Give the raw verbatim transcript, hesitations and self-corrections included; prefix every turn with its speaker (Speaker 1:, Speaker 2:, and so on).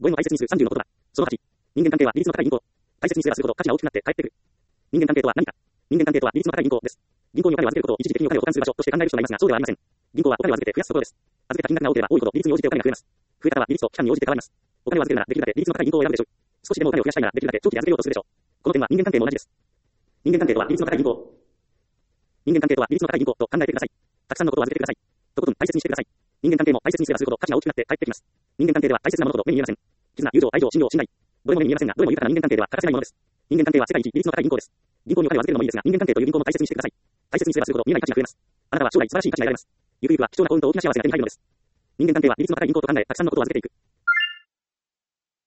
Speaker 1: ごえんを大切にするさんじゅうの言葉。そのはち。人間関係は利率の高い銀行。大切にすればするほど価値が大きくなって返ってくる。人間関係とは何か。人間関係とは利率の高い銀行です。銀行にお金を預けることを一時的にお金を保管する場所として考える人がいますが、そうではありません。銀行はお金を預けて増やすところです。預けた金額が多ければ多いほど利率に応じてお金が増えます。増え方は利率と期間に応じて変わります。お金を預けるならできるだけ利率の高い銀行を選ぶでしょう。少しでもお金を増やしたいならできるだけ長期で預けようとするでしょう。この点は人間関係も同じです。人間関係とは利率の高い銀行。人間関係とは利率の高い銀行と考えてください。たくさんのことを預けてください。とことん大切にしてください。人間関係も大切にすればするほど価値が大きくなって返ってきます。人間関係では大切なものほど目に見えません。絆、友情、愛情、信用、信頼。どれも目に見えませんが、どれも豊かな人間関係では欠かせないものです。人間関係は世界一利率の高い銀行です。銀行にお金を預けるのもいいですが、人間関係という銀行も大切にしてください。大切にすればするほど見えない価値が増えます。あなたは将来素晴らしい価値が得られます。ゆくゆくは貴重な幸運と大きな幸せが手に入るのです。人間関係は利率の高い銀行と考え、たくさんのことを預けていく。